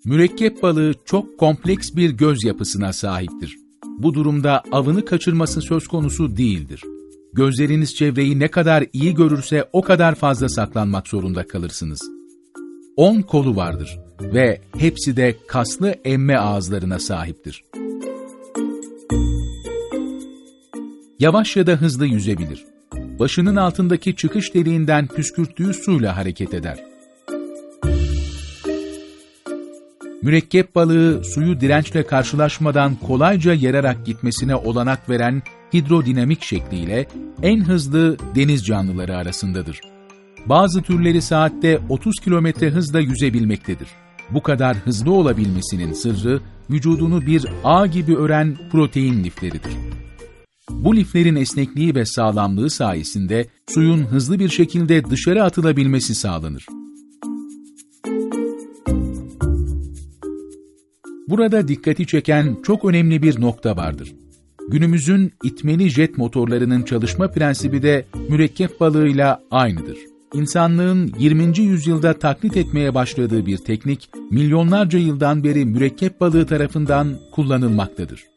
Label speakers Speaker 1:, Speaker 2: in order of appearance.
Speaker 1: Mürekkep balığı çok kompleks bir göz yapısına sahiptir. Bu durumda avını kaçırması söz konusu değildir. Gözleriniz çevreyi ne kadar iyi görürse o kadar fazla saklanmak zorunda kalırsınız. 10 kolu vardır ve hepsi de kaslı emme ağızlarına sahiptir. Yavaş ya da hızlı yüzebilir. Başının altındaki çıkış deliğinden püskürttüğü suyla hareket eder. Mürekkep balığı suyu dirençle karşılaşmadan kolayca yararak gitmesine olanak veren hidrodinamik şekliyle en hızlı deniz canlıları arasındadır. Bazı türleri saatte 30 kilometre hızla yüzebilmektedir. Bu kadar hızlı olabilmesinin sırrı vücudunu bir ağ gibi ören protein lifleridir. Bu liflerin esnekliği ve sağlamlığı sayesinde suyun hızlı bir şekilde dışarı atılabilmesi sağlanır. Burada dikkati çeken çok önemli bir nokta vardır. Günümüzün itmeli jet motorlarının çalışma prensibi de mürekkep balığıyla aynıdır. İnsanlığın 20. yüzyılda taklit etmeye başladığı bir teknik, milyonlarca yıldan beri mürekkep balığı tarafından kullanılmaktadır.